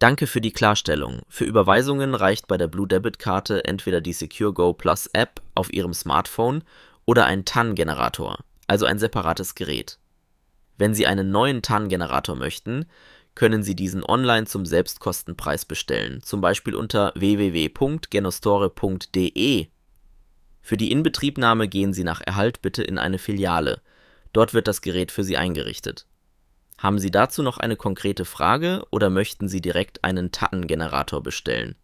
Danke für die Klarstellung. Für Überweisungen reicht bei der Blue Debit Karte entweder die Secure Go Plus App auf Ihrem Smartphone oder ein TAN-Generator, also ein separates Gerät. Wenn Sie einen neuen TAN-Generator möchten, können Sie diesen online zum Selbstkostenpreis bestellen, zum Beispiel unter www.genostore.de. Für die Inbetriebnahme gehen Sie nach Erhalt bitte in eine Filiale. Dort wird das Gerät für Sie eingerichtet. Haben Sie dazu noch eine konkrete Frage oder möchten Sie direkt einen TAN-Generator bestellen?